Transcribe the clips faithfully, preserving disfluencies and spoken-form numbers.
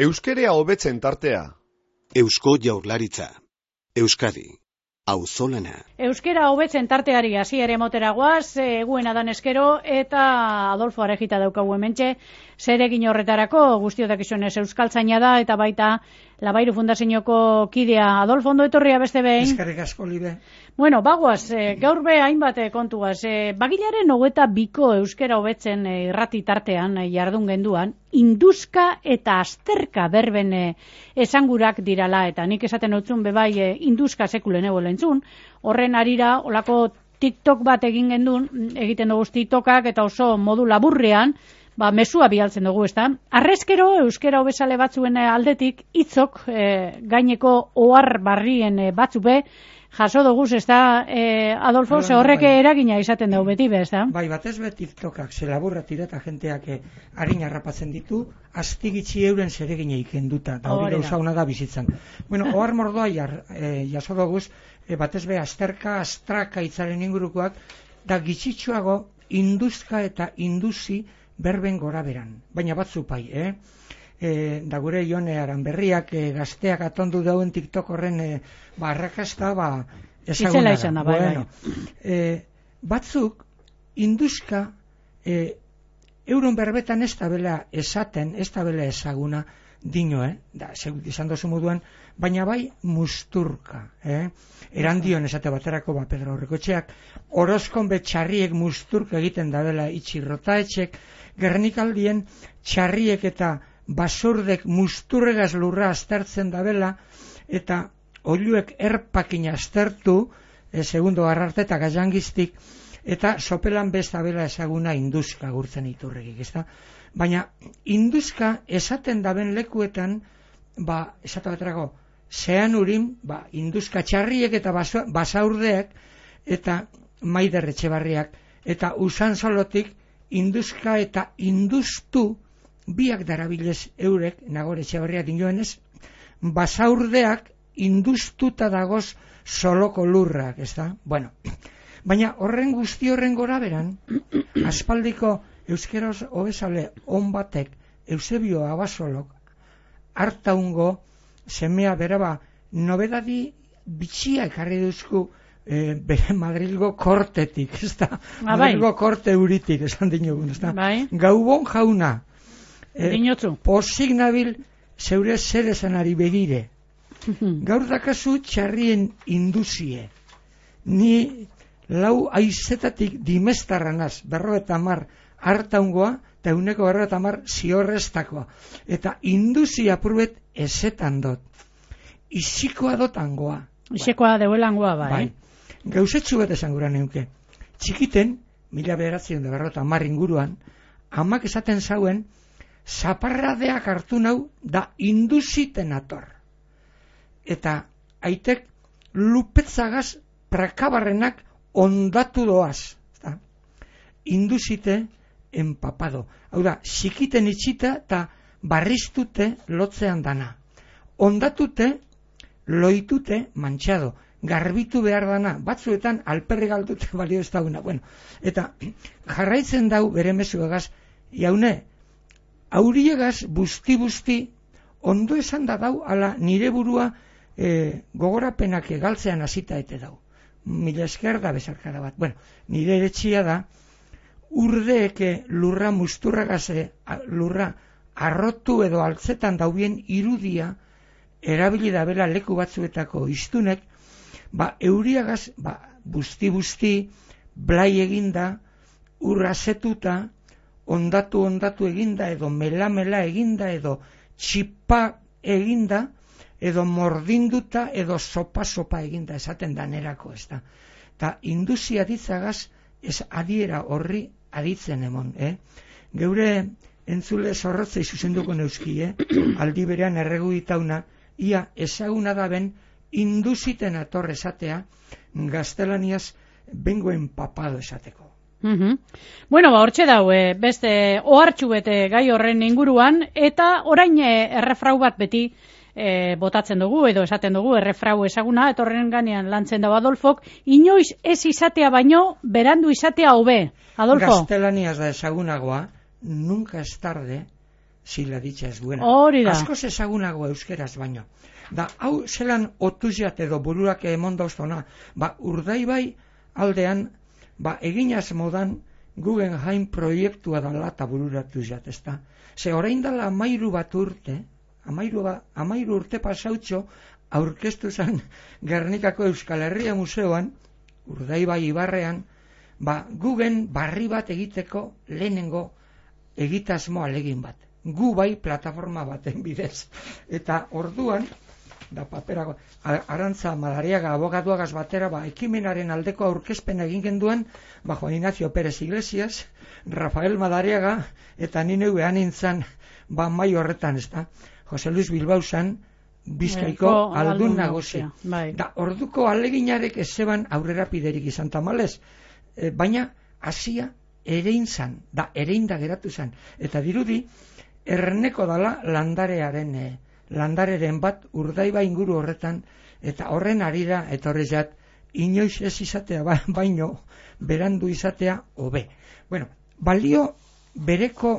Euskerea hobetzen tartea. Eusko Jaurlaritza. Euskadi. Auzolana. Euskera hobetzen tarteari hasi ere motera goaz, eguen adan eskero, eta Adolfo Arejita daukagu hementxe, zeregin horretarako guztiotak izunez euskaltzaina da, eta baita Labairu Fundazioko kidea. Adolfo, ondo etorria beste behin? Eskerrik asko, libe. Bueno, bagoaz, e, gaur be hainbat kontuaz, e, bagilaren hogeta biko euskera hobetzen e, irrati tartean e, jardun genduan, induzka eta azterka berben e, esangurak dirala, eta nik esaten utzun bebai e, induzka sekulen ego lentzun, horren arira, olako TikTok bat egin gendun, egiten dugu TikTokak eta oso modu laburrean, ba, mesua bialtzen dugu, ezta? Arrezkero, euskera hobesale batzuen aldetik, hitzok e, gaineko ohar barrien e, batzu be, jaso dugu, ezta, e, Adolfo, ze horrek bai. Eragina izaten dugu beti be, ezta? Bai, batez be TikTokak, ze laburra tireta jenteak e, harin harrapatzen ditu, astigitzi euren zeregine ikenduta, da hori gauza hona da bizitzan. Bueno, ohar mordoa jar, e, jaso dugu, e, batez be asterka, astraka itzaren ingurukoak, da gitxitxoago induzka eta induzi berben gora beran, baina batzu pai, eh? E, da gure Jone Aranberriak e, gazteak atondu dauen TikTok horren e, ba, arrakasta ba, ezaguna da. Bai, bueno, e, batzuk induzka e, euron berbetan ez da bela esaten, ez da bela ezaguna dino, eh? Da, izan dozu moduan, baina bai musturka, eh? Erandion esate baterako, ba, Pedro Aurrekotxeak, orozkon betxarriek musturka egiten da dela itxirrotaetxek, Gernikaldien txarriek eta basurdek musturregaz lurra aztertzen da bela, eta oiluek erpakin aztertu, e, segundo garrarte eta gazangiztik, eta sopelan besta bela ezaguna induzka gurtzen iturregik, ezta? Baina induzka esaten daben lekuetan, ba, esate baterako, zean urin, ba, induzka txarriek eta baso, basaurdeak, eta Maider Etxebarriak, eta usan solotik, induzka eta induztu biak darabilez eurek, Nagore Etxebarriak dinoenez, basaurdeak induztuta dagoz soloko lurrak, ez da? Bueno, baina horren guzti horren gora beran, aspaldiko euskeraz hobesale on batek, Eusebio Abasolok, hartaungo semea beraba, nobedadi bitxia ekarri duzku, E, bere Madrilgo kortetik, ez da? Ah, Madrilgo bai. korte uritik, esan dinogun, ez da? Bai. Gaubon jauna, e, Dinotzu. posik nabil zeure zer esanari begire. Gaur dakazu txarrien induzie. Ni lau aizetatik dimestarranaz, berro eta mar hartaungoa, eta uneko berro eta mar ziorreztakoa. Eta induzia purbet ezetan dot. Izikoa dotangoa. Isekoa deuelangoa, bai. Bai. Gauzetsu bat esan gura neuke. Txikiten, mila bederatzen da berrota mar inguruan, amak esaten zauen, zaparradeak hartu nau da induziten ator. Eta aitek lupetzagaz prakabarrenak ondatu doaz. Da? Induzite empapado. Hau da, txikiten itxita eta barriztute lotzean dana. Ondatute, loitute mantxado. Garbitu behar dana, batzuetan alperri galtute balio ez dauna. Bueno, eta jarraitzen dau bere mezu egaz, jaune, auriegaz busti-busti ondo esan da dau, ala nire burua e, gogorapenak egaltzean hasita ete dau. Mila esker da bezarkara bat. Bueno, nire eretxia da, urdeeke lurra musturragaze, lurra arrotu edo altzetan daubien irudia, erabili da bela leku batzuetako iztunek, ba, euriagaz, ba, busti-busti, blai eginda, urrazetuta, ondatu-ondatu eginda, edo mela-mela eginda, edo txipa eginda, edo mordinduta, edo sopa-sopa eginda, esaten danerako, ez da. Ta induzia ditzagaz, ez adiera horri aditzen emon, eh? Geure entzule zorrotzei zuzenduko neuzki, eh? Aldi berean erregu ditauna, ia ezaguna da ben, induziten ator esatea, gaztelaniaz bengoen papado esateko. Mm-hmm. Bueno, ba, hortxe dau, e, beste ohartxu bete gai horren inguruan, eta orain e, errefrau bat beti e, botatzen dugu, edo esaten dugu, errefrau ezaguna, eta horren ganean lantzen dago Adolfok, inoiz ez izatea baino, berandu izatea hobe. Adolfo? Gaztelaniaz da ezagunagoa, nunca es tarde zila ditxa ez duena. Hori da. Askoz ezagunago euskeraz baino. Da, hau zelan otuzat edo bururak emon dauztona, ba, Urdaibai aldean, ba, eginaz modan Guggenheim proiektua dala eta bururatu jat, ez da. Ze orain dala amairu bat urte, amairu, ba, amairu urte pasautxo, aurkeztu zen Gernikako Euskal Herria Museoan, Urdaibai Ibarrean, ba, Guggen barri bat egiteko lehenengo egitasmo alegin bat. Gu bai plataforma baten bidez. Eta orduan, da paperago, Arantza Madariaga abogatuagaz batera, ba, ekimenaren aldeko aurkezpena egin genduan, ba, Juan Ignacio Pérez Iglesias, Rafael Madariaga, eta nine behan nintzen, ba, mai horretan, ez da, Jose Luis Bilbao zan, Bizkaiko Eko, aldun aldun nagusi. nagusia, bai. Da, orduko aleginarek ez zeban aurrera piderik izan tamalez, e, baina hasia erein zan, da, erein da geratu zan. Eta dirudi, erneko dala landarearen, e, landareren bat Urdaibai inguru horretan, eta horren arira etorrezat, inoiz ez izatea ba, baino, berandu izatea hobe. Bueno, balio bereko,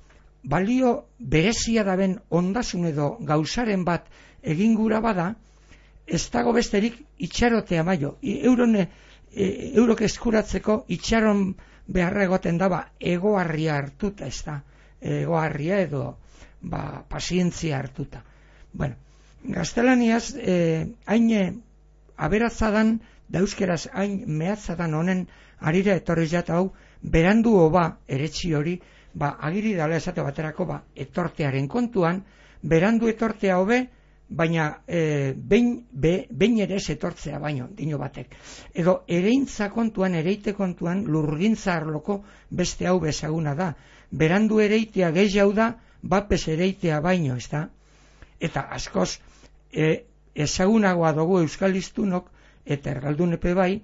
balio berezia daben ondasun edo gauzaren bat egin gura bada, ez dago besterik itxarotea maio. Eurone, e, eurok eskuratzeko itxaron beharra egoten daba egoarria hartuta, ez da. Egoarria edo ba, pazientzia hartuta. Bueno, gaztelaniaz, eh, hain aberatzadan, da euskeraz hain mehatzadan honen arira etorri jata hau, berandu hoba eretsi hori, ba, agiri dala esate baterako, ba, etortearen kontuan, berandu etortea hobe, baina e, behin, be, behin ere ez etortzea baino, dino batek. Edo ereintza kontuan, ereite kontuan, lurgintza arloko beste hau bezaguna da. Berandu ereitea gehiago da, bapes ereitea baino, ez da? Eta askoz e, ezagunagoa dugu euskal hiztunok eta ergaldunepe bai,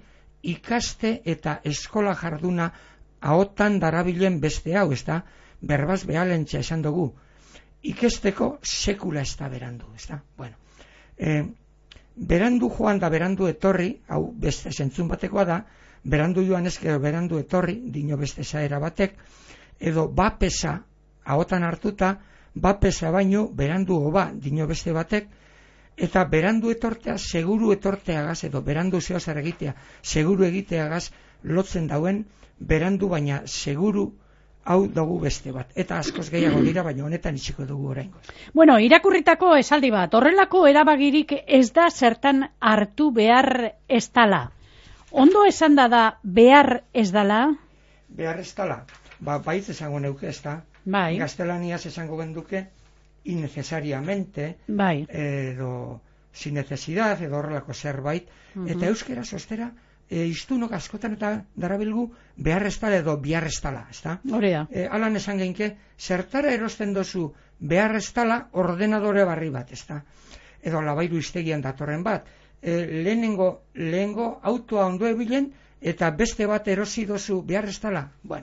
ikaste eta eskola jarduna ahotan darabilen beste hau, ez da? Berbaz behalentza esan dugu. Ikesteko sekula ez da berandu, ez da? Bueno, e, berandu joan da berandu etorri, hau beste zentzun batekoa da, berandu joan ezkero berandu etorri, dino beste zaera batek, edo bapesa, ahotan hartuta, bapesa baino berandu hoba, dino beste batek, eta berandu etortea, seguru etorteagaz, edo berandu zehazar egitea, seguru egiteagaz, lotzen dauen, berandu baina seguru hau dugu beste bat. Eta askoz gehiago dira, baina honetan itxiko dugu oraingoz. Bueno, irakurritako esaldi bat, horrelako erabagirik ez da zertan hartu behar ez dala. Ondo esan da da behar ez dala? Behar ez dala, ba, baitz esango neuke ez da, bai. Gaztelaniaz esango genduke, innecesariamente, bai. edo sin necesidad, edo horrelako zerbait, uh-huh. Eta euskera sostera, e, iztunok askotan eta darabilgu behar ez dala edo behar ez dala, ez da? Hori da. E, alan esan genke, zertara erosten dozu behar ez dala ordenadore barri bat, ez da? Edo labairu iztegian datorren bat, e, lehenengo, lehenengo autoa ondo ebilen, eta beste bat erosi dozu behar ez dala. Bueno,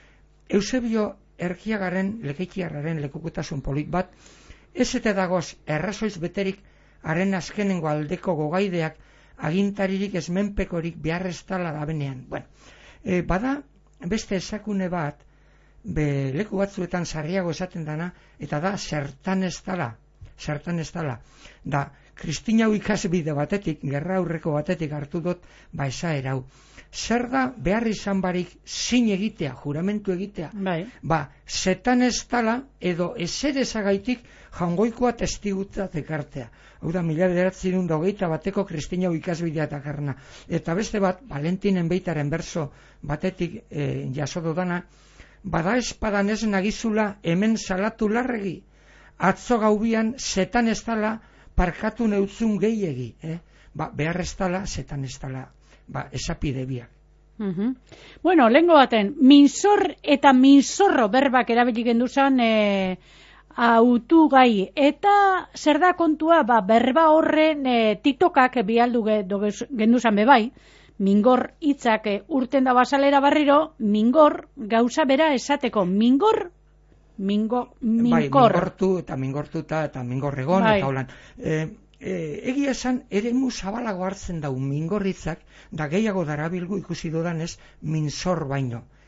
Eusebio Erkiagaren, lekeitiarraren lekukutasun polit bat, ez eta dagoz errazoiz beterik haren azkenengo aldeko gogaideak agintaririk ezmenpekorik behar ez dala da benean. Bueno, e, bada beste esakune bat, be, leku batzuetan sarriago esaten dana, eta da zertan ez dala, zertan ez dala. Da, Kristina ikasbide batetik, gerra aurreko batetik hartu dut, ba esaera hau. Zer da behar izan barik zin egitea, juramentu egitea? Bai. Ba, zetan ez dala, edo ezer ezagaitik jangoikoa testigutza ekartea. Hau da, mila bederatzen hogeita bateko Kristina ikasbidea dakarna. Eta beste bat, Valentinen Beitaren berso batetik e, jaso dodana, bada espadan ez nagizula hemen salatu larregi, atzo gaubian zetan ez dala parkatu neutzun gehiegi. Eh? Ba, behar ez dala, zetan ez dala. Ba, esapide biak. Uh-huh. Bueno, lehengo baten, minzor eta minzorro berbak erabili genduzan e, autu gai. Eta zer da kontua, ba, berba horren e, tiktokak bialdu genduzan bebai, mingor hitzak e, urten da basalera barriro, mingor gauza bera esateko, mingor, mingo, minkor. Bai, mingortu eta mingortuta eta mingorregon, bai. Eta holan. E, E, egia esan, eremu zabalago hartzen dau mingorritzak, da gehiago darabilgu ikusi dudanez minzor baino.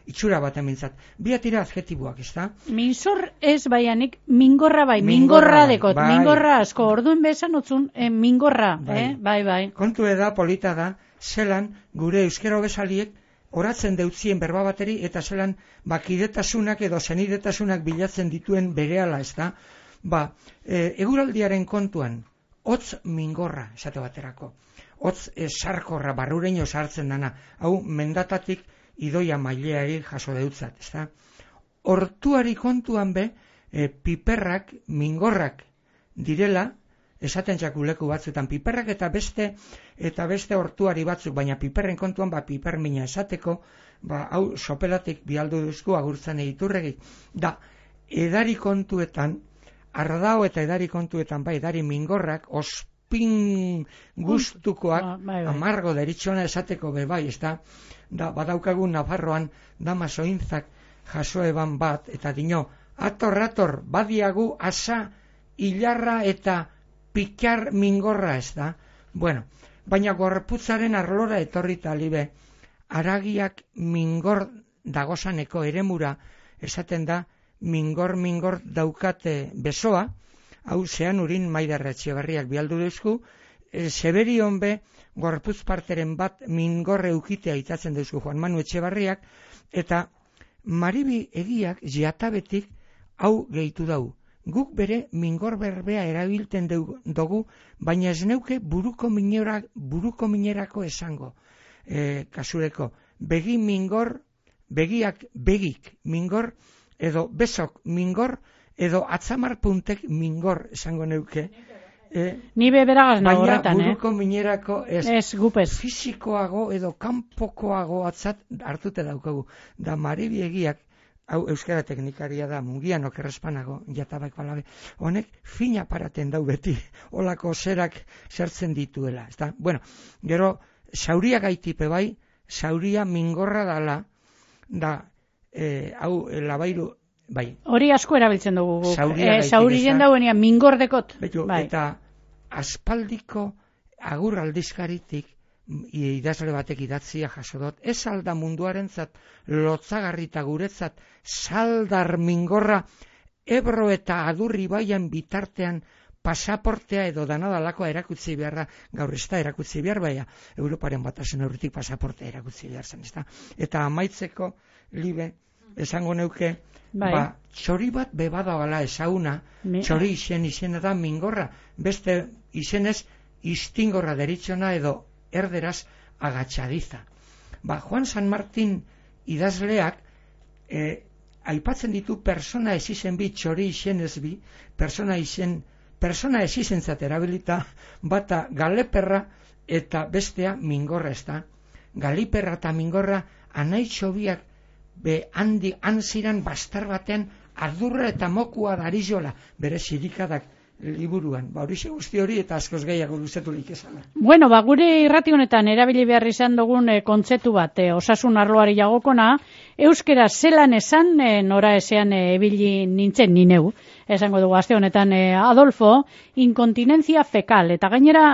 itxura bat emintzat. Biatira adjetiboak, ez da? Minzor ez baianik, mingorra bai, mingorra, Mingorra bai, dekot, bai. mingorra asko, orduen bezan utzun, eh, mingorra, Bai. eh? bai, bai. Kontu da, polita da, zelan gure euskera hobesaliek oratzen deutzien berba bateri eta zelan bakidetasunak edo zenidetasunak bilatzen dituen berehala, ez da? Ba, e, eguraldiaren kontuan, hotz mingorra, esate baterako. Hotz e, sarkorra, barrureño sartzen dana. Hau, mendatatik idoia maileari jaso deutzat, ez da? Hortuari kontuan be, e, piperrak, mingorrak direla, esaten txakuleku batzutan piperrak eta beste eta beste hortuari batzuk, baina piperren kontuan ba pipermina esateko, ba hau sopelatik bialdu duzku agurtzen iturregik. Da, edari kontuetan, ardao eta edari kontuetan, ba edari mingorrak, ospin gustukoak, Ba, bai, bai. amargo deritxona esateko be bai, ez da, da badaukagun Nafarroan dama sointzak jaso eban bat, eta dino, ator, ator, badiagu asa, hilarra eta pikar mingorra, ez da? Bueno, baina gorputzaren arlora etorri talibe, aragiak mingor dagozaneko eremura, esaten da, mingor mingor daukate besoa, hau zean urin Maider Etxeberriak bialdu duzku, e, Seberion be, gorputz parteren bat mingorre ukitea itatzen duzku Juan Manu Etxeberriak, eta Maribi egiak jatabetik hau gehitu dau. Guk bere mingor berbea erabilten dugu, baina ez neuke buruko, minera, buruko minerako esango. E, kasureko, begi mingor, begiak begik mingor, edo besok mingor, edo atzamar puntek mingor esango neuke. E, Ni beberagaz nago baina horretan, eh? buruko minerako ez, Ez, gupez. fisikoago edo kanpokoago atzat hartute daukagu. Da Maribi egiak, hau euskara teknikaria da, mungian okerrespanago, jatabaik balabe, honek fina paraten dau beti, olako zerak zertzen dituela. Ezta? Bueno, gero, sauria gaitipe bai, sauria mingorra dala, da, e, hau, labairu, bai. Hori asko erabiltzen dugu guk. Sauria Eh, gaitik, saurien ezta? dauenia mingordekot. Betu, Bai. eta aspaldiko agur aldizkaritik idazle batek idatzia jaso dut, ez alda munduarentzat lotzagarri eta guretzat saldar mingorra Ebro eta Adurri baian bitartean pasaportea edo danadalakoa erakutsi beharra, gaur ez da erakutsi behar baia, Europaren batasun aurretik pasaportea erakutsi behar zen, ez da? Eta amaitzeko, libe, esango neuke, Bai. ba, txori bat bebada bala ezaguna, Mi- txori izen izena da mingorra, beste izenez istingorra deritzona edo erderaz agatxadiza. Ba, Juan San Martin idazleak e, aipatzen ditu persona ez izen bi, txori izen ez bi, persona izen, persona ez izentzat erabilita, bata galeperra eta bestea mingorra, ez da. Galiperra eta mingorra anaitxo biak be handi hanziran bastar baten ardurra eta mokua darizola, bere sirikadak liburuan. Ba, hori guzti hori eta askoz gehiago luzetulik esana. Bueno, ba, gure irrati honetan erabili behar izan dugun e, kontzeptu bat, e, osasun arloari jagokona, euskera zelan esan, e, nora esean e, ebili nintzen nineu, esango dugu aste honetan e, Adolfo, inkontinentzia fekal, eta gainera,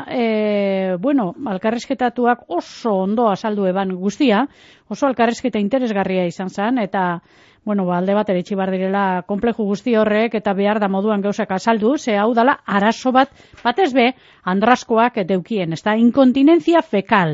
e, bueno, alkarrizketatuak oso ondo azaldu eban guztia, oso alkarrizketa interesgarria izan zen, eta bueno, ba, alde batera itxi bar direla konpleju guzti horrek eta behar da moduan gauzak azaldu, ze hau dala arazo bat, batez be, andraskoak deukien, ez da, inkontinentzia fekal.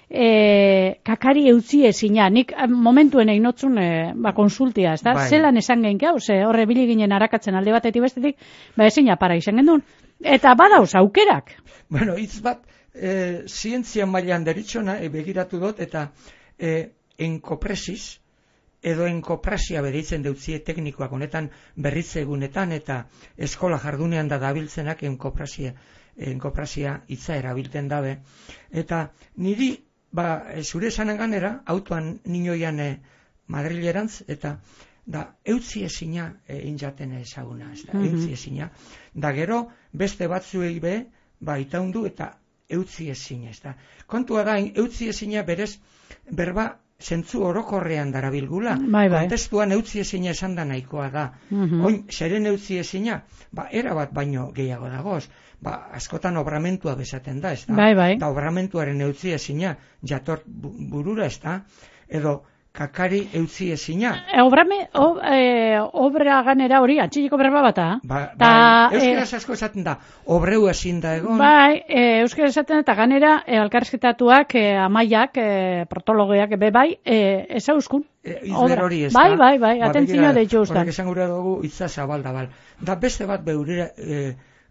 E, kakari eutzi ezina, nik momentuen einotzun e, ba, konsultia, ez da, Bai. zelan esan genke hau, ze horre bili ginen arakatzen alde batetik bestetik, ba ezina para izan gendun. Eta badauz, aukerak. Bueno, hitz bat, e, zientzia mailan deritzona, e, begiratu dut, eta e, enkopresis, edo enkoprasia bereitzen deutzie teknikoak honetan berritze egunetan eta eskola jardunean da dabiltzenak enkoprasia, enkoprasia hitza erabiltzen dabe. Eta niri, ba, zure esanen ganera, autoan ninoian e, Madrilerantz, eta da, eutzi ezina e, injaten ezaguna, ez da, Mhm. eutzi ezina. Da gero, beste batzuei be, ba, itaundu eta eutzi ezina, ez da. Kontua da, eutzi ezina berez, berba, zentzu orokorrean darabilgula. Bai, bai. Kontestuan eutzi ezina esan da nahikoa da. Mhm. Oin, zeren eutzi ezina, ba, era bat baino gehiago dagoz. Ba, askotan obramentua bezaten da, ez da? Bai, bai. Da obramentuaren eutzi ezina jator bu- burura, ez da? Edo, kakari eutzi ezina. E, obrame, ob, e, obra ganera hori, atxiliko berba bata. Ba, Ta, bai, euskaraz asko esaten da, obreu ezin da egon. Bai, e, euskaraz esaten eta ganera, e, alkarrizketatuak, e, amaiak, e, protologoiak, be bai, e, ezauskun. E, izber hori ez da. Bai, bai, bai, Ba, atentzioa deitu ustan. Horrek esan gure dugu, itza zabalda, bal. Da beste bat beurira, e,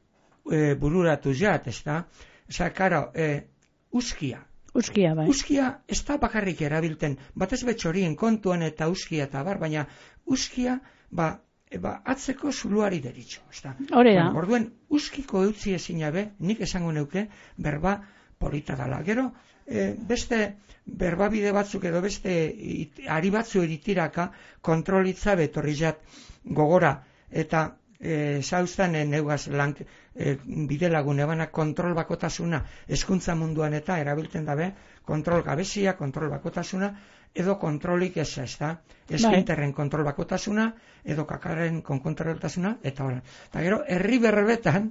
e, bururatu jat, ez da? Osa, karo, e, uskia. Uskia, bai. Uskia ez da bakarrik erabilten, batez betxorien kontuan eta uskia eta bar, baina uskia, ba, e, ba atzeko zuluari deritxo, ez da? Hore da. Bueno, orduen, uskiko eutzi ezina be, nik esango neuke, berba polita dala. Gero, e, beste berbabide batzuk edo beste it, ari batzu eritiraka kontrolitza betorri jat gogora, eta e, zauztan e, neugaz lan e, bidelagun ebana kontrol bakotasuna hezkuntza munduan eta erabiltzen dabe kontrol gabezia, kontrol bakotasuna edo kontrolik eza, ez da? Eskinterren kontrol bakotasuna edo kakaren kontroltasuna eta hola. Eta gero, herri berbetan,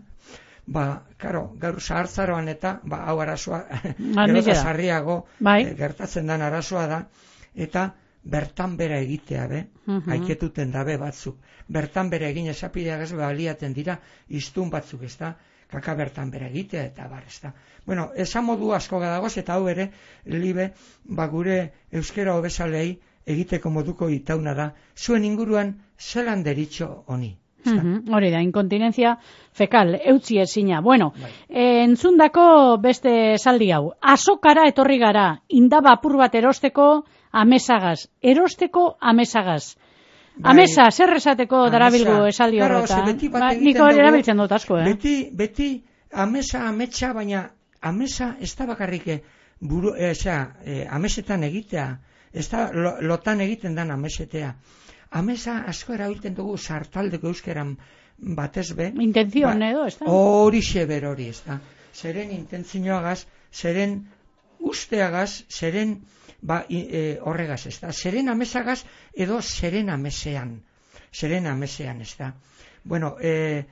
ba, karo, gaur zahartzaroan eta, ba, hau arazoa, gero eta sarriago bai. e, gertatzen den arazoa da, eta bertan bera egitea, be, uh-huh. Aiketuten dabe batzuk. Bertan bera egin esapideak ez baliaten dira, iztun batzuk, ez da, kaka bertan bera egitea, eta bar, ez da. Bueno, esan modu asko gadagoz, eta hau ere, libe, ba, gure euskera hobezalei egiteko moduko itauna da, zuen inguruan zelan deritxo honi. Hori uh-huh. da, inkontinentzia fekal, eutzi ezina. Bueno, bai. e, entzundako beste esaldi hau. Azokara etorri gara, indaba apur bat erosteko amesagaz. Erosteko amesagaz. Bai. Amesa, zer esateko darabilgu esaldi horreta. Ba, niko erabiltzen dut asko, eh? Beti, beti, amesa, ametsa, baina amesa ez da bakarrik buru, e, eza, e, amesetan egitea, ez da lo, lotan egiten dan amesetea. Amesa asko erabiltzen dugu sartaldeko euskeran batez be. Intenzioan ba, edo, ez da? Hori xeber hori, ez da. Zeren intentzioagaz, zeren usteagaz, zeren ba, e, horregaz, ez da. Zeren amesagaz edo zeren amesean. Zeren amesean, ez da. Bueno, e,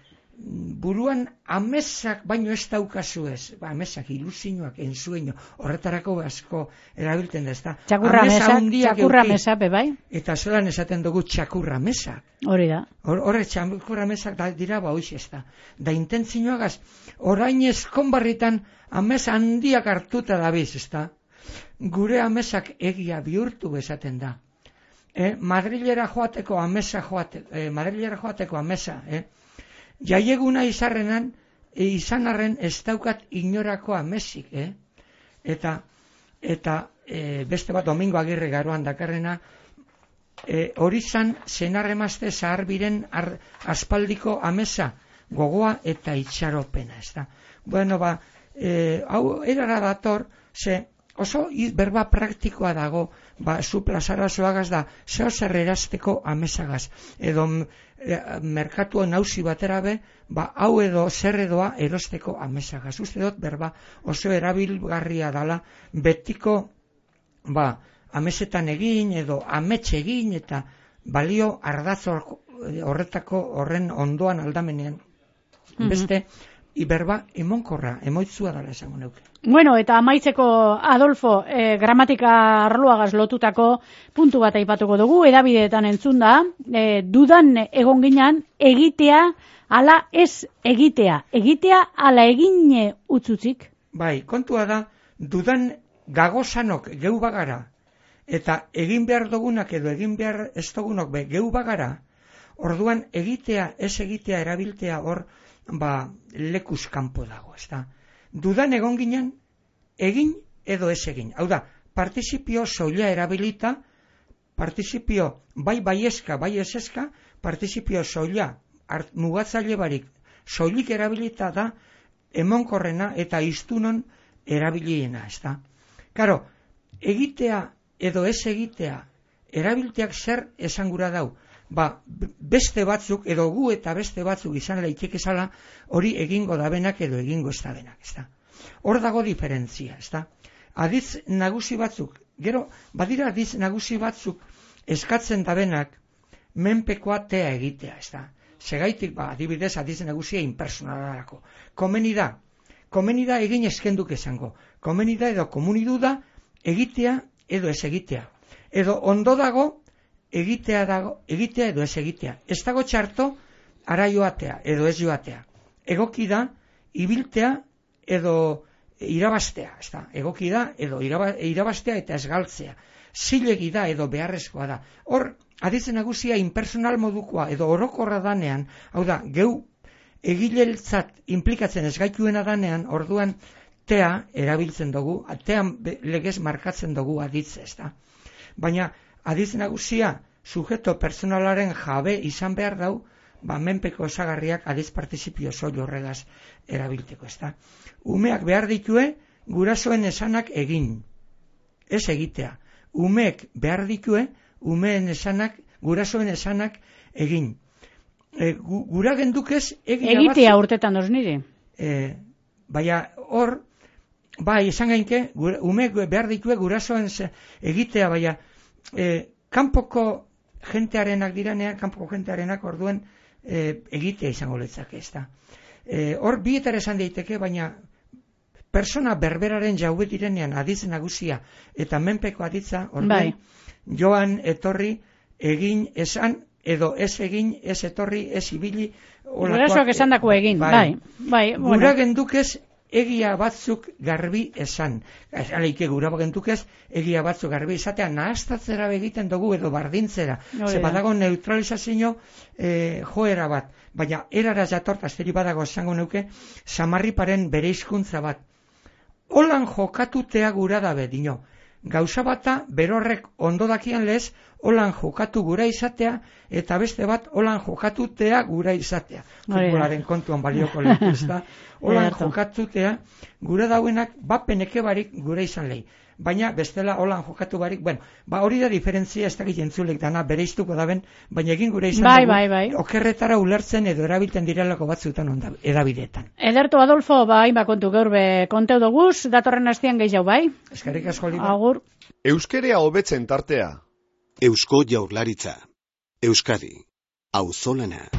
buruan amesak baino ez daukazu ez. Ba, amesak ilusioak, ensueño, horretarako asko erabiltzen da, ez da. Txakurra mesa, txakurra mesa, bebai. Eta zelan esaten dugu txakurra mesak. Hori da. Horre txakurra mesak da, dira ba hoiz ez da. Da intentzioagaz, orain eskonbarritan amez handiak hartuta dabiz, ez da. Gure amesak egia bihurtu esaten da. Eh, Madrilera joateko amesa joateko, eh, Madrilera joateko amesa, eh. Jaieguna izarrenan, e, izanarren ez daukat ignorako amesik, eh? Eta, eta e, beste bat Domingo Agirre Garoan dakarrena, e, hori zan zenarremazte zahar biren ar, aspaldiko amesa, gogoa eta itxaropena, ez da. Bueno, ba, e, hau erara dator, ze oso berba praktikoa dago, ba, zu plazara zoagaz da, zeo zer erazteko amesagaz, edo e, merkatuan nauzi batera be, ba, hau edo zer edoa erosteko amesagaz. Uste dut berba oso erabilgarria dala, betiko, ba, amesetan egin, edo ametxe egin, eta balio ardatzo horretako horren ondoan aldamenean. Mm-hmm. Beste, iberba emonkorra, emoitzua dala esango neuke. Bueno, eta amaitzeko Adolfo, eh, gramatika arloagaz lotutako puntu bat aipatuko dugu, edabideetan entzunda, eh, dudan egon ginean, egitea ala ez egitea, egitea ala egine utzutzik. Bai, kontua da, dudan gagozanok geu bagara, eta egin behar dugunak edo egin behar ez dugunok be geu bagara, orduan egitea ez egitea erabiltea hor, ba, lekuz kanpo dago, ez da. Dudan egon ginen, egin edo ez egin. Hau da, participio soila erabilita, participio bai baieska, bai eseska, participio soila, art, mugatzaile barik, soilik erabilita da, emonkorrena eta iztunon erabiliena, ez da. Karo, egitea edo ez egitea, erabilteak zer esangura dau, ba, beste batzuk, edo gu eta beste batzuk izan laitekezala, hori egingo dabenak edo egingo ez dabenak, ez da. Hor dago diferentzia, ez da. Aditz nagusi batzuk, gero, badira aditz nagusi batzuk eskatzen dabenak menpekoa tea egitea, ez da. Segaitik, ba, adibidez, aditz nagusia impersonalarako. Komeni da, komeni da egin eskenduk esango. Komeni da edo komunidu da egitea edo ez egitea. Edo ondo dago, egitea dago, egitea edo ez egitea. Ez dago txarto, ara joatea edo ez joatea. Egoki da, ibiltea edo irabaztea, ez da, egoki da, edo iraba, irabaztea eta ez galtzea. Zilegi da edo beharrezkoa da. Hor, aditzen nagusia impersonal modukoa edo orokorra danean, hau da, geu egileltzat implikatzen ez gaituena danean, orduan tea erabiltzen dugu, tean legez markatzen dugu aditze, ez da. Baina, aditzen nagusia, sujeto personalaren jabe izan behar dau, ba, menpeko osagarriak adiz participio soil horregaz erabilteko, ez da. Umeak behar ditue, gurasoen esanak egin, ez egitea. Umeek behar ditue, umeen esanak, gurasoen esanak egin. E, gu, gura gendukez egia egitea batzuk, urtetan doz niri. E, baina hor, bai, esan gainke, umeek behar ditue gurasoen ze, egitea, baina e, kanpoko jentearenak diranean, kanpoko jentearenak orduen e, egitea izango letzake, ez da. E, hor bietar esan daiteke, baina persona berberaren jaube direnean aditzen nagusia eta menpeko aditza, orduen Bai. joan etorri egin esan edo ez egin, ez etorri, ez ibili. Gurasoak esan dako egin, bai. bai, bueno. Gura gendukez egia batzuk garbi esan. Aleike gura gendukez egia batzuk garbi izatea nahastatzera egiten dugu edo bardintzera. Oida. Ze badago neutralizazio e, joera bat. Baina erara jatort, asteri badago esango neuke, samarriparen bere hizkuntza bat. Holan jokatutea gura dabe, dino. Gauza bata, berorrek ondo dakian lez, holan jokatu gura izatea, eta beste bat, holan jokatutea gura izatea. Futbolaren kontuan balioko lehitu, ez da. Holan jokatutea gura dauenak, bapeneke barik gura izan lehi. Baina bestela holan jokatu barik, bueno, ba hori da diferentzia, ez dakit entzulek dana bereiztuko daben, baina egin gura izan bai, dugu, bai, bai. okerretara ulertzen edo erabiltzen direlako batzutan onda, edabideetan. Ederto Adolfo, ba, hainba kontu gaur be konteu doguz, datorren astean gehiago, bai? Eskerrik asko liba. Agur. Euskerea hobetzen tartea. Eusko Jaurlaritza. Euskadi. Auzolana.